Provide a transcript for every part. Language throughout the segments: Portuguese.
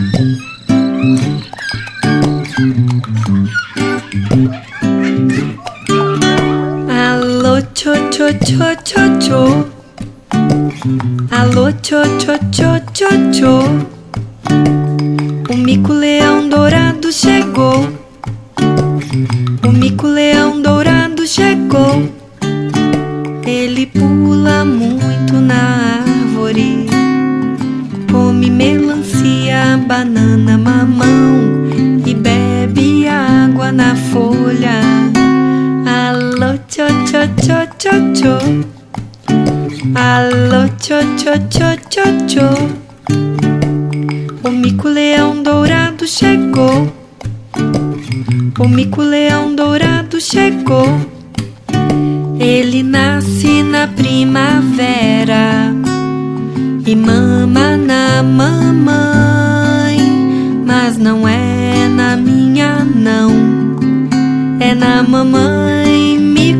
Alô, tchô, tchô, tchô, tchô, tchô. Alô, tchô, tchô, tchô, tchô, tchô. O mico-leão dourado chegou. O mico-leão dourado chegou. Ele pula muito na árvore, come melancia, banana, mamão e bebe água na folha. Alô, tchô, tchô, tchô, tchô, tchô. Alô, tchô, tchô, tchô, tchô, tchô. O mico-leão dourado chegou. O mico-leão dourado chegou. Ele nasce na primavera e mama na mamãe, mas não é na minha não, é na mamãe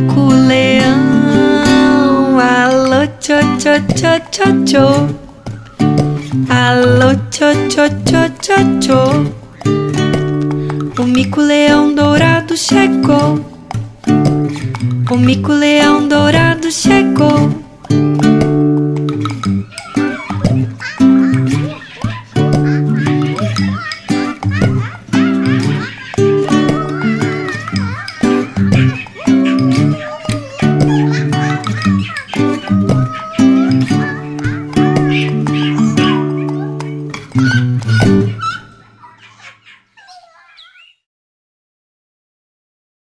mico-leão. Alô, tchô, tchô, tchô, tchô, tchô. Alô, tchô, tchô, tchô, tchô, tchô. O mico-leão dourado chegou. O mico-leão dourado chegou.